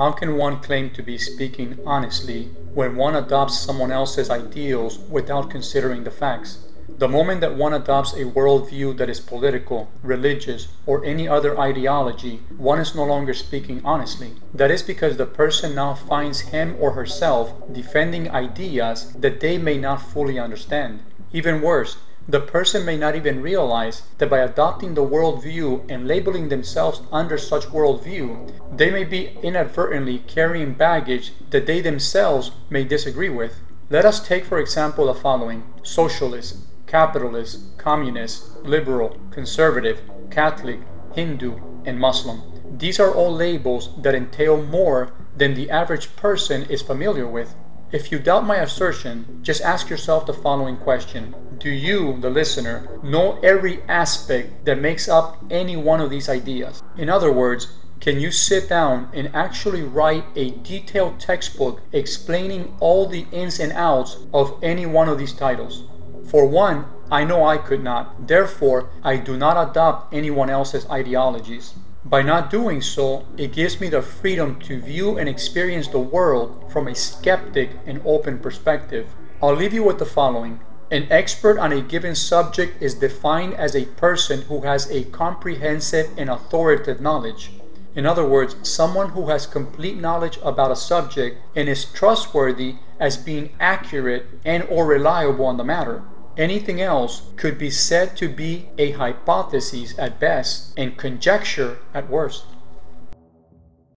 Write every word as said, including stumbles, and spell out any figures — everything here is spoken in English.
How can one claim to be speaking honestly when one adopts someone else's ideals without considering the facts? The moment that one adopts a worldview that is political, religious, or any other ideology, one is no longer speaking honestly. That is because the person now finds him or herself defending ideas that they may not fully understand. Even worse, the person may not even realize that by adopting the worldview and labeling themselves under such worldview, they may be inadvertently carrying baggage that they themselves may disagree with. Let us take for example the following: socialist, capitalist, communist, liberal, conservative, Catholic, Hindu, and Muslim. These are all labels that entail more than the average person is familiar with. If you doubt my assertion, just ask yourself the following question. Do you, the listener, know every aspect that makes up any one of these ideas? In other words, can you sit down and actually write a detailed textbook explaining all the ins and outs of any one of these titles? For one, I know I could not. Therefore, I do not adopt anyone else's ideologies. By not doing so, it gives me the freedom to view and experience the world from a skeptic and open perspective. I'll leave you with the following. An expert on a given subject is defined as a person who has a comprehensive and authoritative knowledge. In other words, someone who has complete knowledge about a subject and is trustworthy as being accurate and or reliable on the matter. Anything else could be said to be a hypothesis at best and conjecture at worst.